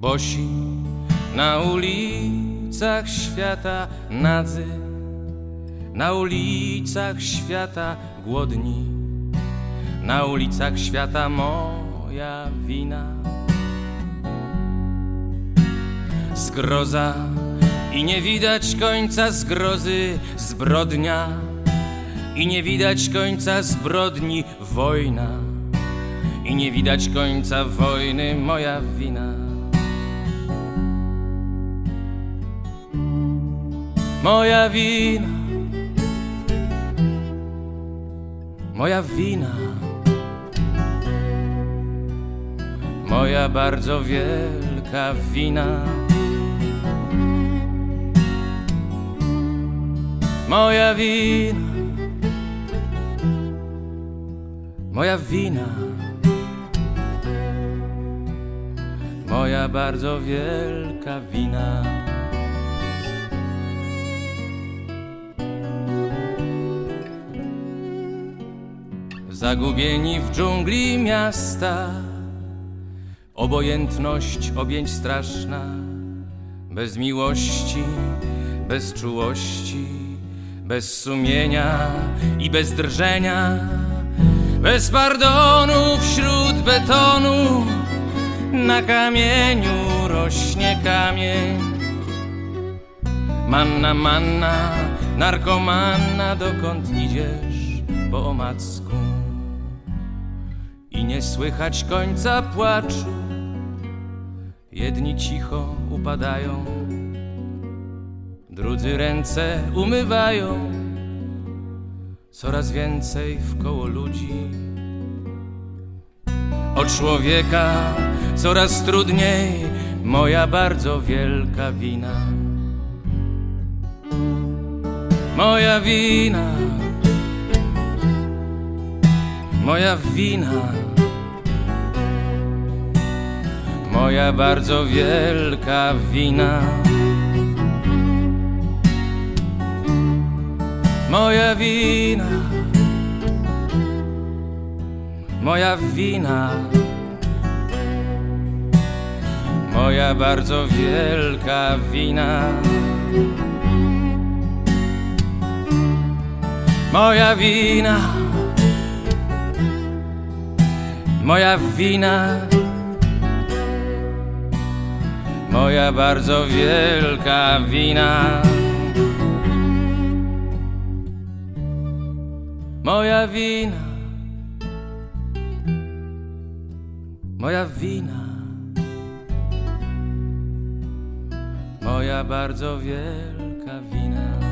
Bosi na ulicach świata nadzy, na ulicach świata głodni, na ulicach świata moja wina. Zgroza i nie widać końca zgrozy, zbrodnia i nie widać końca zbrodni, wojna i nie widać końca wojny, moja wina. Moja wina, moja wina, moja bardzo wielka wina. Moja wina, moja wina, moja bardzo wielka wina. Zagubieni w dżungli miasta, obojętność objęć straszna, bez miłości, bez czułości, bez sumienia i bez drżenia, bez pardonu wśród betonu, na kamieniu rośnie kamień. Manna, manna, narkomanna, dokąd idziesz po omacku? I nie słychać końca płaczu, jedni cicho upadają, drudzy ręce umywają. Coraz więcej wkoło ludzi, o człowieka coraz trudniej, moja bardzo wielka wina. Moja wina, moja wina, moja bardzo wielka wina. Moja wina, moja wina, moja bardzo wielka wina. Moja wina, moja wina, moja bardzo wielka wina. Moja wina, moja wina, moja bardzo wielka wina.